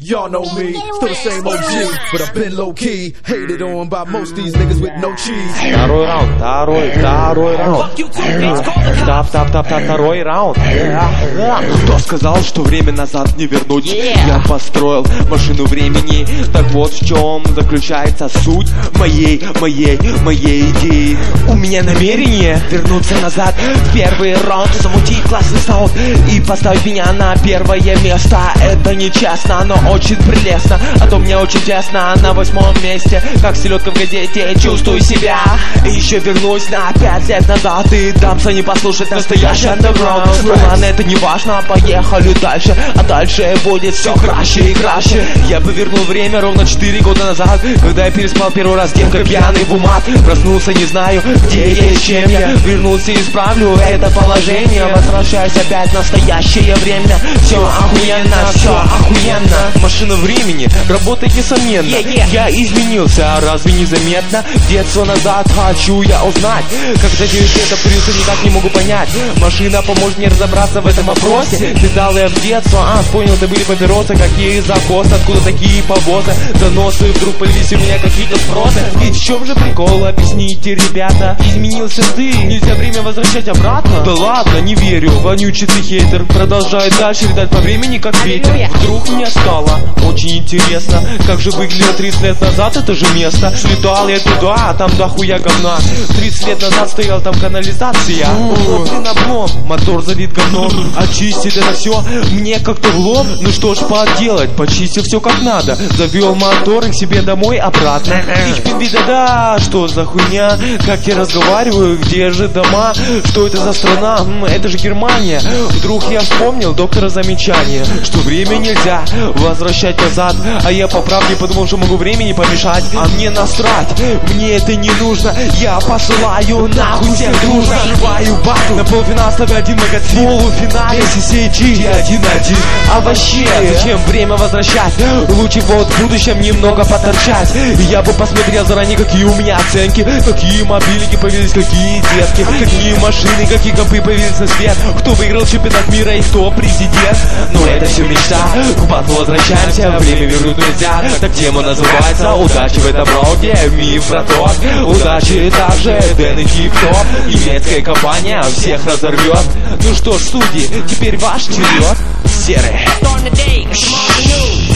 Y'all know me, still the same OG, but I've been low-key, hated on by most these niggas with no cheese. Второй раунд, второй раунд. Второй раунд. Кто сказал, что время назад не вернуть? Я построил машину времени. Так вот в чем заключается суть моей идеи. У меня намерение вернуться назад в первый раунд, замутить классный саунд и поставить меня на первое место. Это нечестно, но очень прелестно, а то мне очень тесно на 8-м месте. Как селедка в газете, чувствую себя. И еще вернусь на 5 лет назад и дамся не послушать настоящий андеграунд. Ну ладно, это не важно, поехали дальше. А дальше будет все краще и краще. Я повернул время ровно 4 года назад, когда я переспал первый раз девкой пьяный в умат. Проснулся, не знаю, где я и с чем я. Вернулся и исправлю это положение. Возвращаюсь опять в настоящее время. Все охуенно, все охуенно. Машина времени работает несомненно. Я изменился, разве не заметно? Детство назад хочу я узнать. Когда 9 лет опрился, никак не могу понять. Машина поможет мне разобраться в этом вопросе. Летал я в детство, понял, это были папиросы. Какие закосы, откуда такие повозы? Доносы, вдруг появились у меня какие-то спросы. Ведь в чем же прикол, объясните, ребята? Изменился ты, нельзя время возвращать обратно. Да ладно, не верю, вонючий ты хейтер. Продолжает дальше летать по времени, как ветер. Вдруг мне стало очень интересно, как же выглядело 30 лет назад это же место. Летал я туда, а там дохуя говна. 30 лет назад стояла там канализация. Блин, облом, мотор залит говном. Очистить это все мне как-то в лоб. Ну что ж поделать, почистил все как надо. Завел мотор и к себе домой обратно. Да, что за хуйня? Как я разговариваю, где же дома? Что это за страна? Это же Германия. Вдруг я вспомнил доктора замечание, что время нельзя возвращать назад. А я по правде подумал, что могу времени помешать. А мне насрать, мне это не нужно. Я посылаю нахуй всех дружно. Срываю батл, на полуфинал ставлю один магазин. В полуфинале CCG 1-1. А вообще, зачем время возвращать? Лучше вот в будущем немного поторчать. Я бы посмотрел заранее, какие у меня оценки, какие мобильники появились, какие детки, какие машины, какие компы появились на свет, кто выиграл чемпионат мира и кто президент. Но это все мечта, к батлу возвращаемся, время вернуть нельзя. Так тема называется «Удачи в этом роге, миф браток». Удачи также Дэн и Хип-Топ. Немецкая компания всех разорвет. Ну что ж, судьи, теперь ваш черед. Серый.